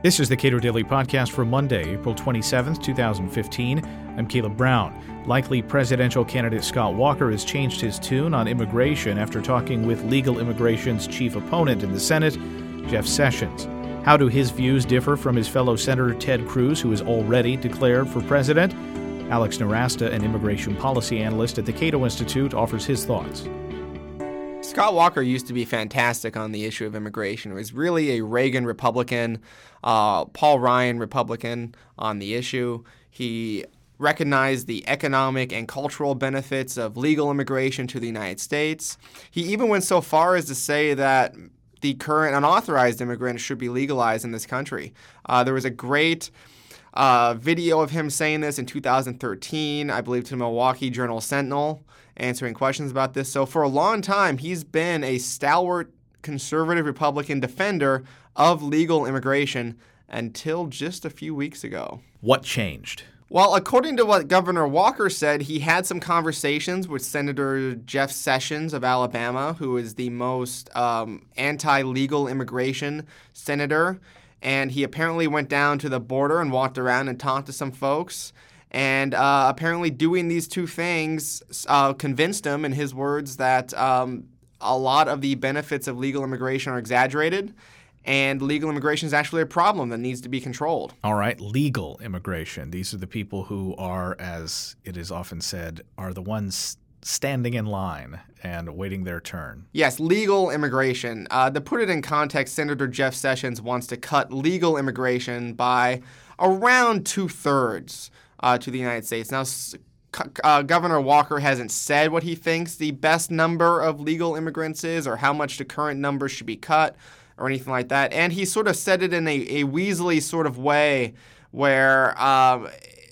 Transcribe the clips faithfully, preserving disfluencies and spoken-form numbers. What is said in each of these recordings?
This is the Cato Daily Podcast for Monday, April twenty-seventh, twenty fifteen. I'm Caleb Brown. Likely presidential candidate Scott Walker has changed his tune on immigration after talking with legal immigration's chief opponent in the Senate, Jeff Sessions. How do his views differ from his fellow Senator Ted Cruz, who is already declared for president? Alex Nowrasteh, an immigration policy analyst at the Cato Institute, offers his thoughts. Scott Walker used to be fantastic on the issue of immigration. He was really a Reagan Republican, uh, Paul Ryan Republican on the issue. He recognized the economic and cultural benefits of legal immigration to the United States. He even went so far as to say that the current unauthorized immigrants should be legalized in this country. Uh, there was a great uh, video of him saying this in two thousand thirteen, I believe, to the Milwaukee Journal-Sentinel, answering questions about this. So for a long time, he's been a stalwart conservative Republican defender of legal immigration until just a few weeks ago. What changed? Well, according to what Governor Walker said, he had some conversations with Senator Jeff Sessions of Alabama, who is the most um, anti-legal immigration senator. And he apparently went down to the border and walked around and talked to some folks. And uh, apparently doing these two things uh, convinced him, in his words, that um, a lot of the benefits of legal immigration are exaggerated, and legal immigration is actually a problem that needs to be controlled. All right, legal immigration. These are the people who are, as it is often said, are the ones standing in line and waiting their turn. Yes, legal immigration. Uh, to put it in context, Senator Jeff Sessions wants to cut legal immigration by around two-thirds. Uh, to the United States. Now, uh, Governor Walker hasn't said what he thinks the best number of legal immigrants is or how much the current number should be cut or anything like that. And he sort of said it in a, a Weasley sort of way where um,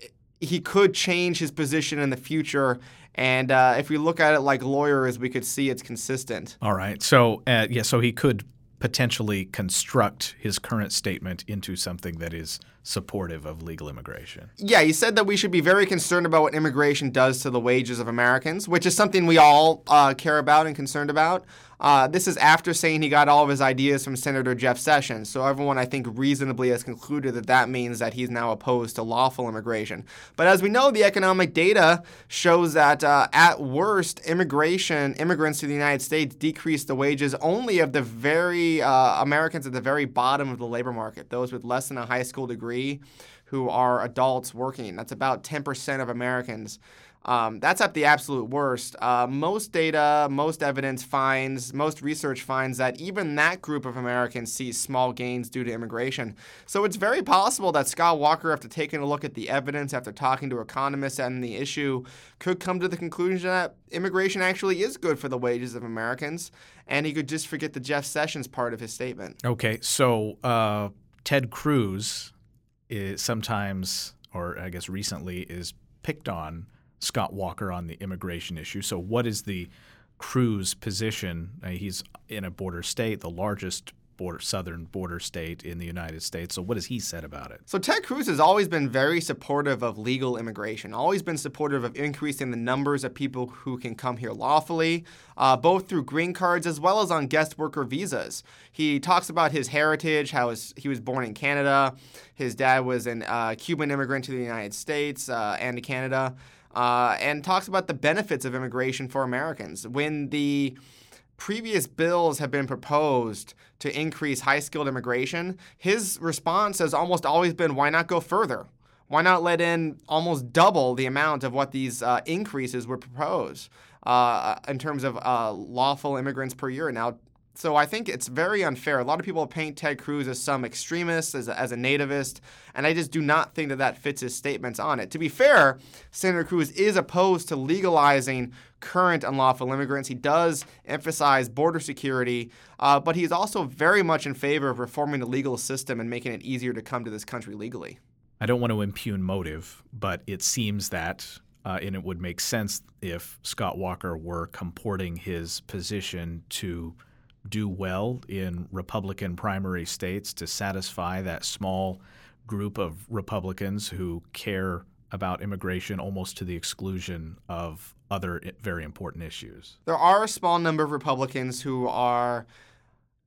he could change his position in the future. And uh, if we look at it like lawyers, we could see it's consistent. All right. So, uh, yeah, so he could potentially construct his current statement into something that is supportive of legal immigration. Yeah, he said that we should be very concerned about what immigration does to the wages of Americans, which is something we all uh, care about and concerned about. Uh, this is after saying he got all of his ideas from Senator Jeff Sessions. So everyone, I think, reasonably has concluded that that means that he's now opposed to lawful immigration. But as we know, the economic data shows that uh, at worst, immigration, immigrants to the United States decrease the wages only of the very uh, Americans at the very bottom of the labor market, those with less than a high school degree who are adults working. That's about ten percent of Americans. Um, that's at the absolute worst. Uh, most data, most evidence finds, most research finds that even that group of Americans sees small gains due to immigration. So it's very possible that Scott Walker, after taking a look at the evidence, after talking to economists on the issue, could come to the conclusion that immigration actually is good for the wages of Americans, and he could just forget the Jeff Sessions part of his statement. Okay, so uh, Ted Cruz is sometimes, or I guess recently, is picked on Scott Walker on the immigration issue. So what is the Cruz position? Uh, he's in a border state, the largest border, southern border state in the United States. So what has he said about it? So Ted Cruz has always been very supportive of legal immigration, always been supportive of increasing the numbers of people who can come here lawfully, uh, both through green cards as well as on guest worker visas. He talks about his heritage, how his, he was born in Canada. His dad was a uh, Cuban immigrant to the United States uh, and to Canada. Uh, and talks about the benefits of immigration for Americans. When the previous bills have been proposed to increase high-skilled immigration, his response has almost always been, why not go further? Why not let in almost double the amount of what these uh, increases would propose uh, in terms of uh, lawful immigrants per year? Now, so I think it's very unfair. A lot of people paint Ted Cruz as some extremist, as a, as a nativist, and I just do not think that that fits his statements on it. To be fair, Senator Cruz is opposed to legalizing current unlawful immigrants. He does emphasize border security, uh, but he's also very much in favor of reforming the legal system and making it easier to come to this country legally. I don't want to impugn motive, but it seems that, uh, and it would make sense if Scott Walker were comporting his position to do well in Republican primary states to satisfy that small group of Republicans who care about immigration almost to the exclusion of other very important issues. There are a small number of Republicans who are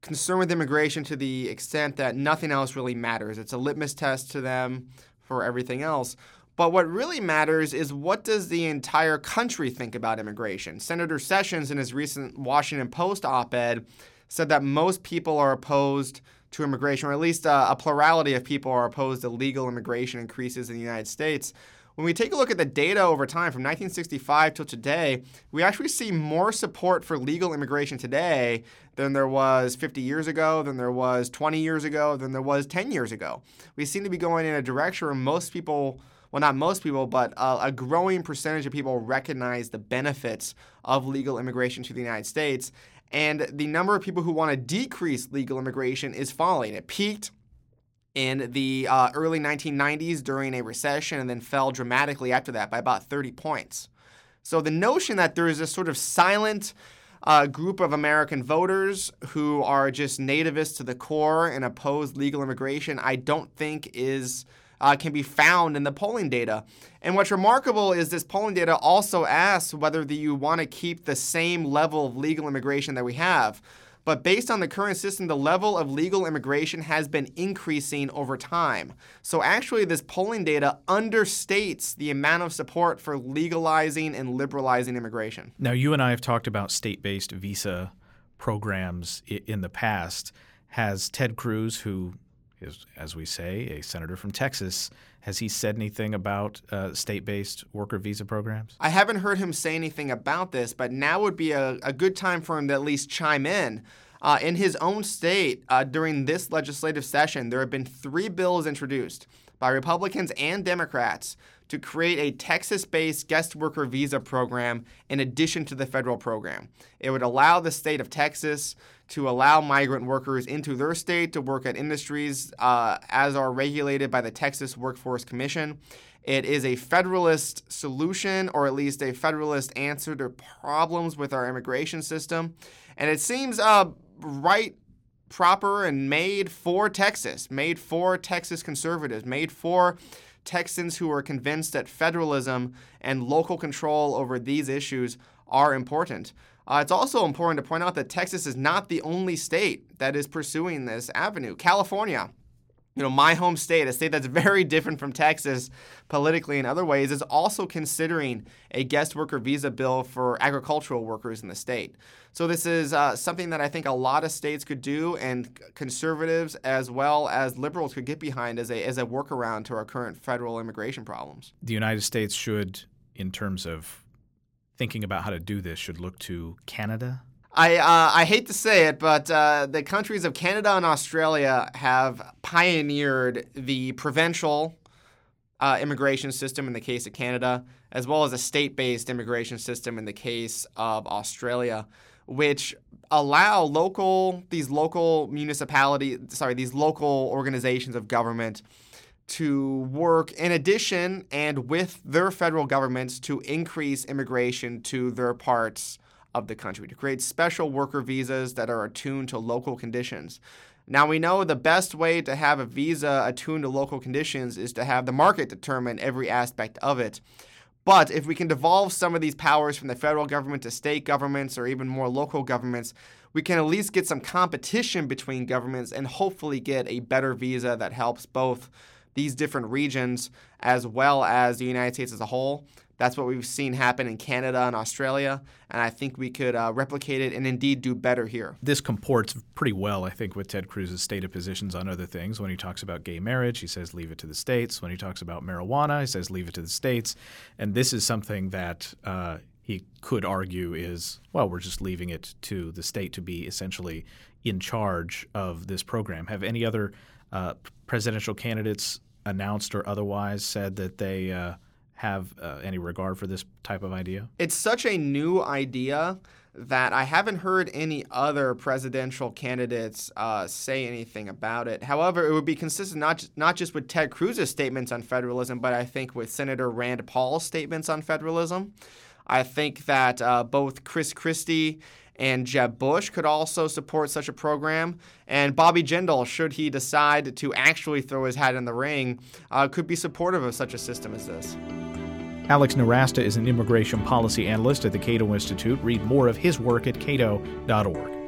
concerned with immigration to the extent that nothing else really matters. It's a litmus test to them for everything else. But what really matters is, what does the entire country think about immigration? Senator Sessions, in his recent Washington Post op-ed, said that most people are opposed to immigration, or at least a, a plurality of people are opposed to legal immigration increases in the United States. When we take a look at the data over time from nineteen sixty-five till today, we actually see more support for legal immigration today than there was fifty years ago, than there was twenty years ago, than there was ten years ago. We seem to be going in a direction where most people, well, not most people, but a, a growing percentage of people recognize the benefits of legal immigration to the United States. And the number of people who want to decrease legal immigration is falling. It peaked in the uh, early nineteen nineties during a recession and then fell dramatically after that by about thirty points. So the notion that there is a sort of silent uh, group of American voters who are just nativists to the core and oppose legal immigration, I don't think is uh, can be found in the polling data. And what's remarkable is this polling data also asks whether the, you want to keep the same level of legal immigration that we have. But based on the current system, the level of legal immigration has been increasing over time. So actually, this polling data understates the amount of support for legalizing and liberalizing immigration. Now, you and I have talked about state-based visa programs in the past. Has Ted Cruz, who is, as we say, a senator from Texas, has he said anything about uh, state-based worker visa programs? I haven't heard him say anything about this, but now would be a, a good time for him to at least chime in. Uh, in his own state, uh, during this legislative session, there have been three bills introduced by Republicans and Democrats to create a Texas-based guest worker visa program in addition to the federal program. It would allow the state of Texas to allow migrant workers into their state to work at industries uh, as are regulated by the Texas Workforce Commission. It is a federalist solution, or at least a federalist answer to problems with our immigration system. And it seems uh, right, proper, and made for Texas, made for Texas conservatives, made for Texans who are convinced that federalism and local control over these issues are important. Uh, it's also important to point out that Texas is not the only state that is pursuing this avenue. California, you know, my home state, a state that's very different from Texas politically in other ways, is also considering a guest worker visa bill for agricultural workers in the state. So this is uh, something that I think a lot of states could do, and conservatives as well as liberals could get behind as a as a workaround to our current federal immigration problems. The United States should, in terms of thinking about how to do this, should look to Canada? I uh, I hate to say it, but uh, the countries of Canada and Australia have pioneered the provincial uh, immigration system in the case of Canada, as well as a state-based immigration system in the case of Australia, which allow local these local municipalities, sorry, these local organizations of government to work in addition and with their federal governments to increase immigration to their parts of the country, to create special worker visas that are attuned to local conditions. Now, we know the best way to have a visa attuned to local conditions is to have the market determine every aspect of it. But if we can devolve some of these powers from the federal government to state governments or even more local governments, we can at least get some competition between governments and hopefully get a better visa that helps both these different regions as well as the United States as a whole. That's what we've seen happen in Canada and Australia, and I think we could uh, replicate it and indeed do better here. This comports pretty well, I think, with Ted Cruz's stated positions on other things. When he talks about gay marriage, he says leave it to the states. When he talks about marijuana, he says leave it to the states. And this is something that uh, he could argue is, well, we're just leaving it to the state to be essentially in charge of this program. Have any other uh, presidential candidates announced or otherwise said that they uh, have uh, any regard for this type of idea? It's such a new idea that I haven't heard any other presidential candidates uh, say anything about it. However, it would be consistent not just, not just with Ted Cruz's statements on federalism, but I think with Senator Rand Paul's statements on federalism. I think that uh, both Chris Christie and Jeb Bush could also support such a program. And Bobby Jindal, should he decide to actually throw his hat in the ring, uh, could be supportive of such a system as this. Alex Nowrasteh is an immigration policy analyst at the Cato Institute. Read more of his work at cato dot org.